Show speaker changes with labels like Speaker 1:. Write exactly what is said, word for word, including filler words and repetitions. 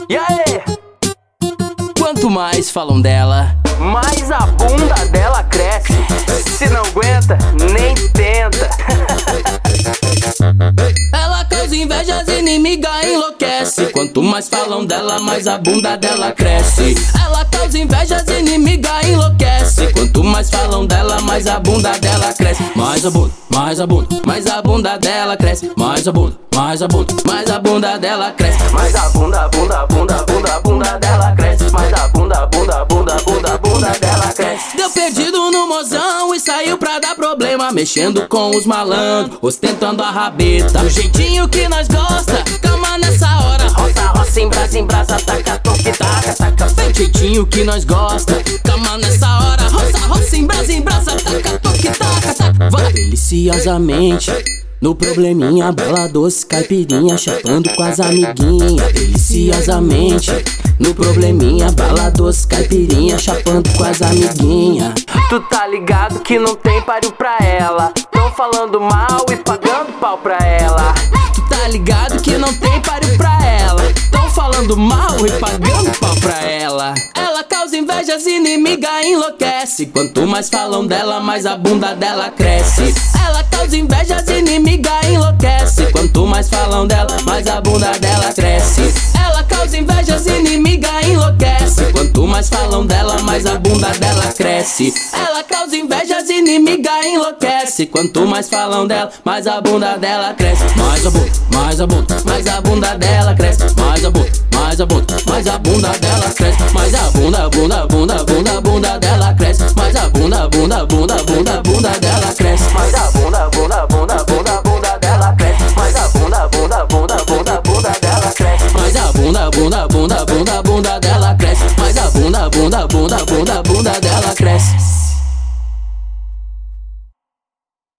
Speaker 1: E aí?
Speaker 2: Quanto mais falam dela,
Speaker 1: mais a bunda dela cresce. Se não aguenta, nem tenta.
Speaker 2: ela causa inveja, as inimigas enlouquece. Quanto mais falam dela, mais a bunda dela cresce. Ela causa inveja, as inimigas enlouquece. Quanto mais falam dela, mais a bunda dela cresce. Mais a bunda, mais a bunda, mais a bunda dela cresce. Mais a bunda, mais a bunda, mais a bunda dela cresce.
Speaker 1: Mais a bunda, bunda, bunda, bunda, bunda dela cresce. Mais a bunda, bunda, bunda, bunda, bunda dela cresce.
Speaker 2: Deu perdido no mozão e saiu pra dar problema, mexendo com os malandros, ostentando a rabeta. Do jeitinho que nós gosta, cama nessa hora.
Speaker 1: Roça, roça, em brasa, em brasa, taca, toque, taca, taca.
Speaker 2: Do jeitinho que nós gosta, cama nessa hora. Roça, roça, em brasa, em brasa, taca, toque, taca, taca. Vai deliciosamente no probleminha, bela doce, caipirinha, chapando com as amiguinhas. Deliciosamente no probleminha, bala doce, caipirinha, chapando com as amiguinhas.
Speaker 1: Tu tá ligado que não tem páreo pra ela. Tão falando mal e pagando pau pra ela.
Speaker 2: Tu tá ligado que não tem páreo pra ela. Tão falando mal e pagando pau pra ela. Ela causa inveja, as inimigas enlouquece. Quanto mais falam dela, mais a bunda dela cresce. Ela causa inveja, as inimigas enlouquece. Quanto mais falam dela, mais a bunda dela cresce. Ela causa inveja, as inimigas enlouquece. Quanto mais falam dela, mais a bunda dela cresce. Ela causa inveja, as inimigas enlouquece. Quanto mais falam dela, mais a bunda dela cresce. Mais a bunda, mais a bunda, mais a bunda dela cresce. Mais a bunda, mais a bunda, mais a bunda dela cresce. Mais a bunda, bunda, bunda, bunda, bunda dela cresce. Mais a bunda, bunda, bunda, bunda, bunda dela cresce.
Speaker 1: Mais a bunda, bunda, bunda, bunda, bunda dela cresce. Mais a bunda, bunda, bunda, bunda, bunda dela cresce.
Speaker 2: Mais a bunda, bunda, bunda, bunda, bunda dela cresce. Mais a bunda, bunda, bunda, bunda, bunda dela cresce.